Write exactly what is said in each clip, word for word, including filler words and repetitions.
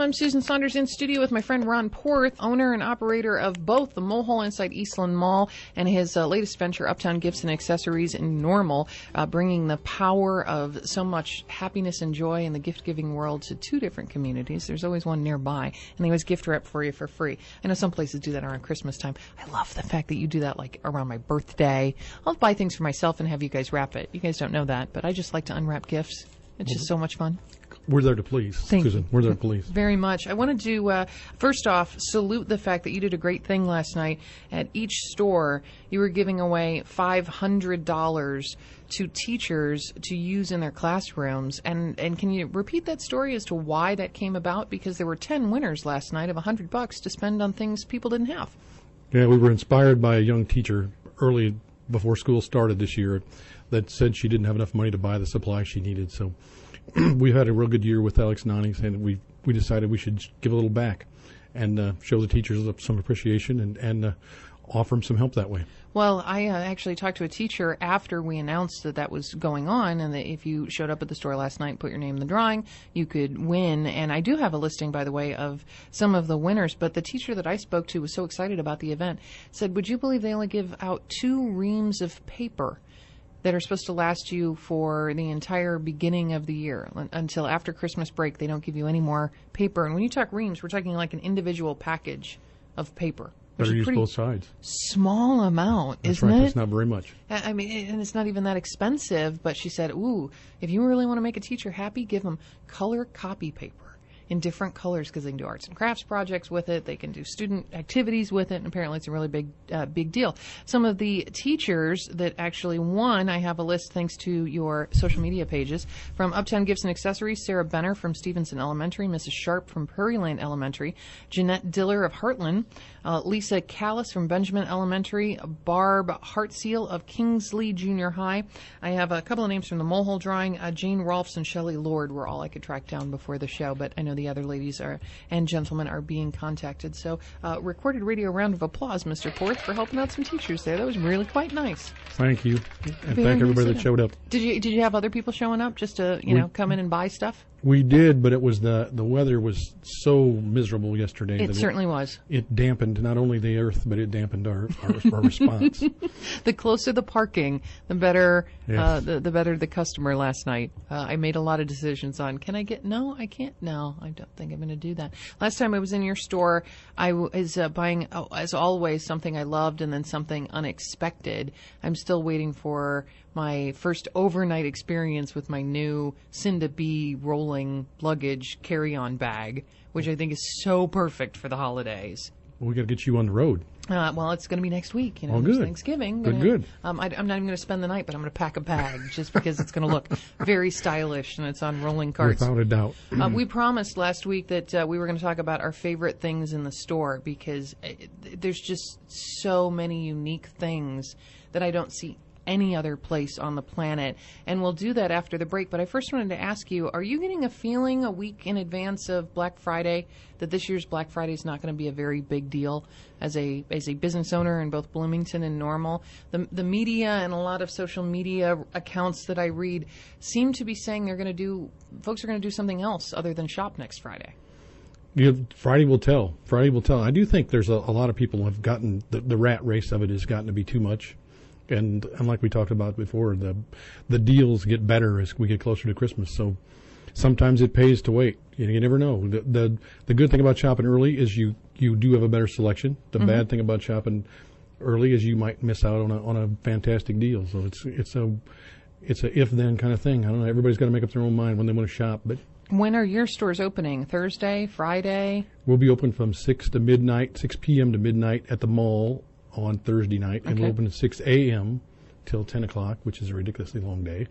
I'm Susan Saunders in studio with my friend Ron Porth, owner and operator of both the Mole Hole inside Eastland Mall and his uh, latest venture, Uptown Gifts and Accessories in Normal, uh, bringing the power of so much happiness and joy in the gift-giving world to two different communities. There's always one nearby, and they always gift wrap for you for free. I know some places do that around Christmas time. I love the fact that you do that like around my birthday. I'll buy things for myself and have you guys wrap it. You guys don't know that, but I just like to unwrap gifts. It's just so much fun. We're there to please, Thank Susan. you. We're there to please. Very much. I wanted to, uh, first off, salute the fact that you did a great thing last night. At each store, you were giving away five hundred dollars to teachers to use in their classrooms. And, and can you repeat that story as to why that came about? Because there were ten winners last night of one hundred bucks to spend on things people didn't have. Yeah, we were inspired by a young teacher early before school started this year that said she didn't have enough money to buy the supplies she needed. So we've had a real good year with Alex Nonnings, and we we decided we should give a little back and uh, show the teachers some appreciation and, and uh, offer them some help that way. Well, I uh, actually talked to a teacher after we announced that that was going on, and that if you showed up at the store last night and put your name in the drawing, you could win. And I do have a listing, by the way, of some of the winners. But the teacher that I spoke to was so excited about the event, said, would you believe they only give out two reams of paper that are supposed to last you for the entire beginning of the year until after Christmas break? They don't give you any more paper. And when you talk reams, we're talking like an individual package of paper. Better use both sides. Small amount, That's isn't right. it? That's not very much. I mean, and it's not even that expensive. But she said, ooh, if you really want to make a teacher happy, give them color copy paper in different colors, because they can do arts and crafts projects with it. They can do student activities with it, and apparently it's a really big, uh, big deal. Some of the teachers that actually won, I have a list thanks to your social media pages. From Uptown Gifts and Accessories, Sarah Benner from Stevenson Elementary, Missus Sharp from Prairie Land Elementary, Jeanette Diller of Heartland, uh, Lisa Callis from Benjamin Elementary, Barb Hartseal of Kingsley Junior High. I have a couple of names from the Mole Hole drawing. Uh, Jane Rolfs and Shelley Lord were all I could track down before the show, but I know the other ladies are and gentlemen are being contacted. So, uh, recorded radio round of applause, Mister Porth, for helping out some teachers there. That was really quite nice. Thank you, and Very thank everybody nice that showed up. Did you did you have other people showing up just to you We- know come in and buy stuff? We did, but it was the the weather was so miserable yesterday. It that certainly was. It dampened not only the earth, but it dampened our our, our response. The closer the parking, the better Yes. uh, the, the better the customer last night. Uh, I made a lot of decisions on, can I get, no, I can't, no, I don't think I'm going to do that. Last time I was in your store, I was uh, buying, oh, as always, something I loved and then something unexpected. I'm still waiting for my first overnight experience with my new Cinda B rolling luggage carry-on bag, which I think is so perfect for the holidays. Well, we got to get you on the road. Uh, well, it's going to be next week. You know, Oh, there's good. Thanksgiving. Good, Gonna- good. Um, I, I'm not even going to spend the night, but I'm going to pack a bag just because it's going to look very stylish and it's on rolling carts. Without a doubt. Uh, we promised last week that uh, we were going to talk about our favorite things in the store because uh, there's just so many unique things that I don't see any other place on the planet. And we'll do that after the break. But I first wanted to ask you, are you getting a feeling a week in advance of Black Friday that this year's Black Friday is not going to be a very big deal as a as a business owner in both Bloomington and Normal? The, the media and a lot of social media accounts that I read seem to be saying they're going to do, folks are going to do something else other than shop next Friday. You, Friday will tell. Friday will tell. I do think there's a, a lot of people have gotten, the, the rat race of it has gotten to be too much. And, and like we talked about before, the the deals get better as we get closer to Christmas. So sometimes it pays to wait. You, know, you never know. The, the the good thing about shopping early is you, you do have a better selection. The mm-hmm. bad thing about shopping early is you might miss out on a on a fantastic deal. So it's it's a it's a if then kind of thing. I don't know. Everybody's got to make up their own mind when they want to shop. But when are your stores opening? Thursday, Friday? We'll be open from six to midnight, six p.m. to midnight at the mall on Thursday night, and okay. we'll open at six a.m. till ten o'clock, which is a ridiculously long day,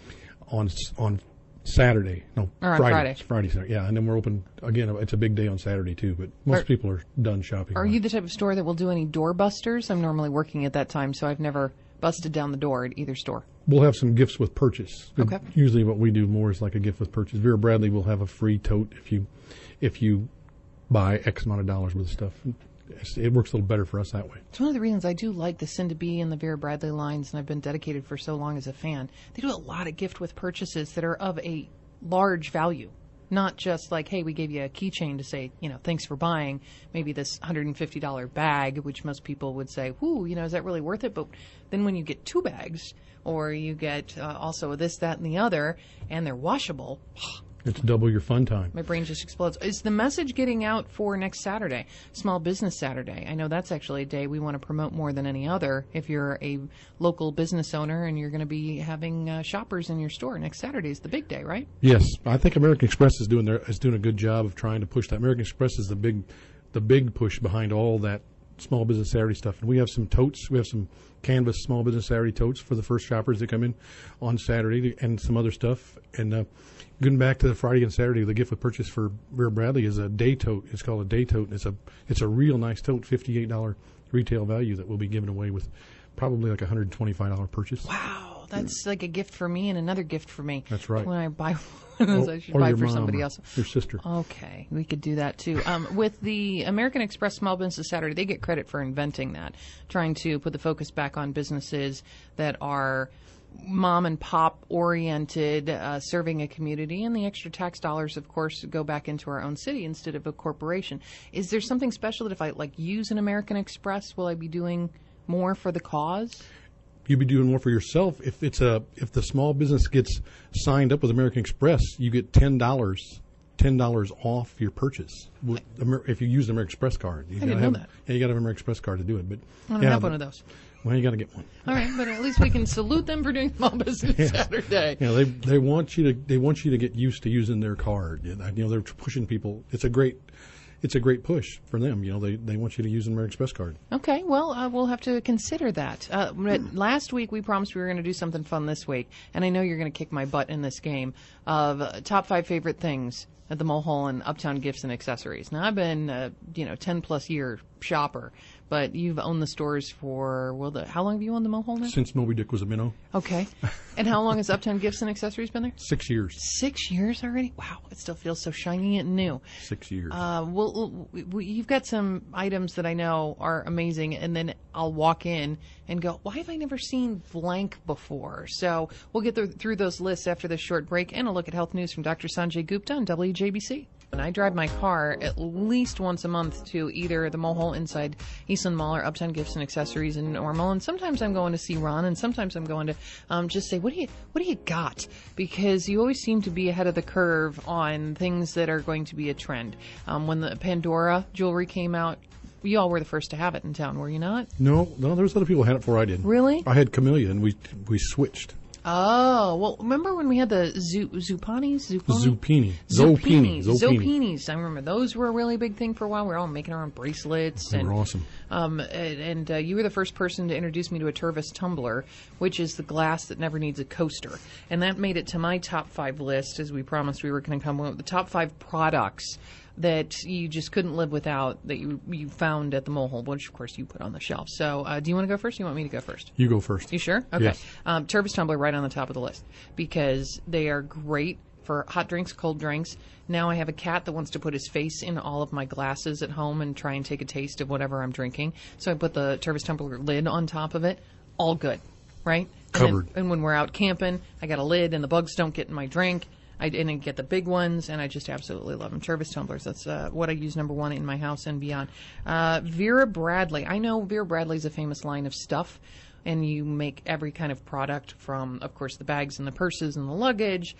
on on Saturday. No, or on Friday. Friday. It's Friday, Saturday. Yeah, and then we're open again. It's a big day on Saturday, too, but most are, people are done shopping. Are right. you the type of store that will do any door busters? I'm normally working at that time, so I've never busted down the door at either store. We'll have some gifts with purchase. Okay. Usually what we do more is like a gift with purchase. Vera Bradley will have a free tote if you if you buy X amount of dollars worth of stuff. It works a little better for us that way. It's one of the reasons I do like the Cinda B and the Vera Bradley lines, and I've been dedicated for so long as a fan. They do a lot of gift with purchases that are of a large value. Not just like, hey, we gave you a keychain to say, you know, thanks for buying maybe this one hundred fifty dollars bag, which most people would say, whoo, you know, is that really worth it? But then when you get two bags, or you get uh, also this, that, and the other, and they're washable, it's double your fun time. my brain just explodes. Is the message getting out for next Saturday, Small Business Saturday? I know that's actually a day we want to promote more than any other. If you're a local business owner and you're going to be having uh, shoppers in your store, next Saturday is the big day, right? Yes, I think American Express is doing their is doing a good job of trying to push that. American Express is the big, the big push behind all that Small Business Saturday stuff. And we have some totes. We have some Canvas Small Business Saturday totes for the first shoppers that come in on Saturday, and some other stuff. And uh, getting back to the Friday and Saturday, the gift with purchase for Vera Bradley is a day tote. It's called a day tote. And it's a it's a real nice tote, fifty-eight dollars retail value that we'll be giving away with probably like a one hundred twenty-five dollars purchase. Wow, that's like a gift for me and another gift for me. That's right. When I buy one of those, Or- I should or buy your for mom somebody or else. your sister. Okay, we could do that too. Um, with the American Express Small Business Saturday, they get credit for inventing that, trying to put the focus back on businesses that are mom and pop oriented, uh, serving a community, and the extra tax dollars, of course, go back into our own city instead of a corporation. Is there something special that if I like use an American Express, will I be doing more for the cause? You'd be doing more for yourself. If it's a if the small business gets signed up with American Express, you get ten dollars ten dollars off your purchase with, Amer- if you use the American Express card. You I didn't gotta know have, that. Yeah, you got to have an American Express card to do it. But I don't yeah, have but- one of those. Well, you got to get one. All right, but at least we can salute them for doing Small Business Saturday. Yeah, they they want you to they want you to get used to using their card. You know, they're pushing people. It's a great it's a great push for them. You know, they they want you to use an American Express card. Okay, well, uh, we'll have to consider that. Uh, but last week, we promised we were going to do something fun this week, and I know you're going to kick my butt in this game of uh, top five favorite things at the Mulholland and Uptown Gifts and Accessories. Now, I've been, uh, you know, ten plus year shopper, but you've owned the stores for, well, the, how long have you owned the Mulholland? Since Moby Dick was a minnow, Okay. And how long has Uptown Gifts and Accessories been there? six years. Six years already? Wow, it still feels so shiny and new. Six years. Uh, well, we, we, you've got some items that I know are amazing, and then I'll walk in and go, why have I never seen blank before? So we'll get th- through those lists after this short break and a look at health news from Doctor Sanjay Gupta on W J B C. And I drive my car at least once a month to either the Mulholland inside Eastland Mall or Uptown Gifts and Accessories in Normal. And sometimes I'm going to see Ron, and sometimes I'm going to um, just say, what do you what do you got? Because you always seem to be ahead of the curve on things that are going to be a trend. Um, when the Pandora jewelry came out, you all were the first to have it in town, were you not? no, no, there was other people who had it before I did. Really? I had Camellia, and we we switched. Oh, well, remember when we had the zu- Zupanis? Zuppini. Zuppini. Zopini. Zopini. Zopinis. I remember those were a really big thing for a while. We were all making our own bracelets. They and, were awesome. Um, and and uh, you were the first person to introduce me to a Tervis tumbler, which is the glass that never needs a coaster. And that made it to my top five list, as we promised we were going to come with the top five products that you just couldn't live without, that you you found at the Mulholland, which of course you put on the shelf. So uh, do you want to go first or do you want me to go first? You go first. You sure? Okay. Yes. Um, Tervis tumbler right on the top of the list because they are great for hot drinks, cold drinks. Now I have a cat that wants to put his face in all of my glasses at home and try and take a taste of whatever I'm drinking. So I put the Tervis tumbler lid on top of it. All good, right? Covered. And, then, and when we're out camping, I got a lid and the bugs don't get in my drink. I didn't get the big ones, and I just absolutely love them. Tervis tumblers. That's uh, what I use number one in my house and beyond. Uh, Vera Bradley. I know Vera Bradley's a famous line of stuff, and you make every kind of product from, of course, the bags and the purses and the luggage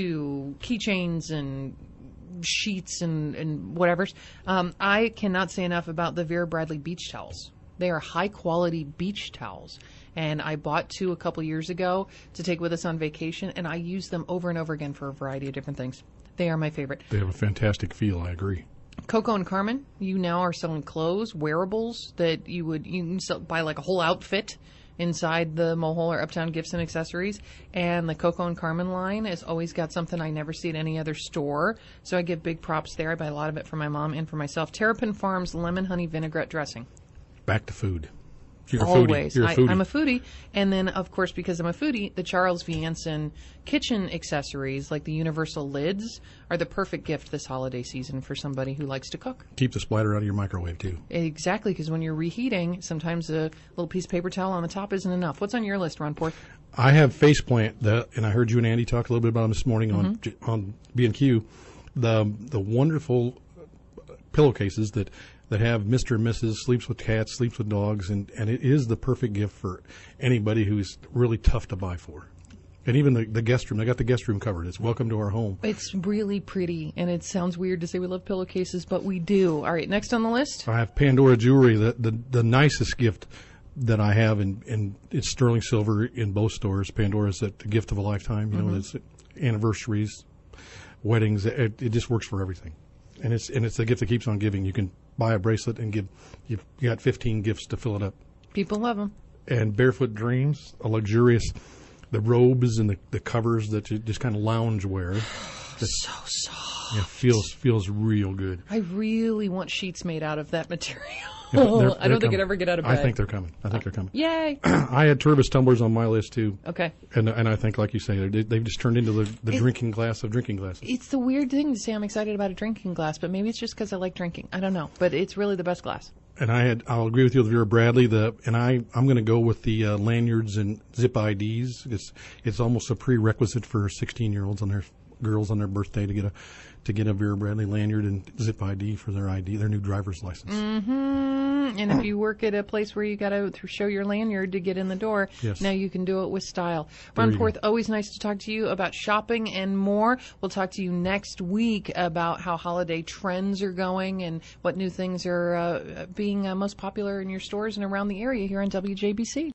to keychains and sheets and, and whatever's. Um, I cannot say enough about the Vera Bradley beach towels. They are high-quality beach towels. And I bought two a couple years ago to take with us on vacation, and I use them over and over again for a variety of different things. They are my favorite. They have a fantastic feel, I agree. Coco and Carmen, you now are selling clothes, wearables that you would you can sell, buy like a whole outfit inside the Mulholland or Uptown Gifts and Accessories. And the Coco and Carmen line has always got something I never see at any other store. So I give big props there. I buy a lot of it for my mom and for myself. Terrapin Farms lemon honey vinaigrette dressing. Back to food. You're Always. a foodie. You're a I, foodie. I'm a foodie. And then, of course, because I'm a foodie, the Charles V. Anson kitchen accessories, like the universal lids, are the perfect gift this holiday season for somebody who likes to cook. Keep the splatter out of your microwave, too. Exactly, because when you're reheating, sometimes a little piece of paper towel on the top isn't enough. What's on your list, Ron Porth? I have Faceplant, that, and I heard you and Andy talk a little bit about them this morning Mm-hmm. on on B and Q. the the wonderful pillowcases that, that have Mister and Missus sleeps with cats, sleeps with dogs, and, and it is the perfect gift for anybody who's really tough to buy for. And even the, the guest room, they got the guest room covered. It's welcome to our home. It's really pretty, and it sounds weird to say we love pillowcases, but we do. All right, next on the list. I have Pandora jewelry, the the, the nicest gift that I have, and, and it's sterling silver in both stores. Pandora's a gift of a lifetime. You mm-hmm. know, it's anniversaries, weddings. It, it just works for everything, and it's and it's a gift that keeps on giving. You can buy a bracelet and give. You've got fifteen gifts to fill it up. People love them. And Barefoot Dreams, a luxurious. The robes and the, the covers that you just kind of lounge wear. So soft. Yeah, feels feels real good. I really want sheets made out of that material. Yeah, they're, they're I don't think coming. it'd ever get out of bed. I think they're coming. I think they're coming. Yay. I had Turbis tumblers on my list too. Okay. And and I think, like you say, they, they've just turned into the, the it, drinking glass of drinking glasses. It's the weird thing to say I'm excited about a drinking glass, but maybe it's just because I like drinking. I don't know. But it's really the best glass. And I had, I'll agree with you with Vera Bradley. The and I, I'm going to go with the uh, lanyards and zip I Ds. It's it's almost a prerequisite for sixteen year olds on their girls on their birthday to get a to get a Vera Bradley lanyard and zip I D for their I D, their new driver's license. Mm-hmm. And if you work at a place where you got to show your lanyard to get in the door, yes. now you can do it with style. Ron Forth, always nice to talk to you about shopping and more. We'll talk to you next week about how holiday trends are going and what new things are uh, being uh, most popular in your stores and around the area here on W J B C.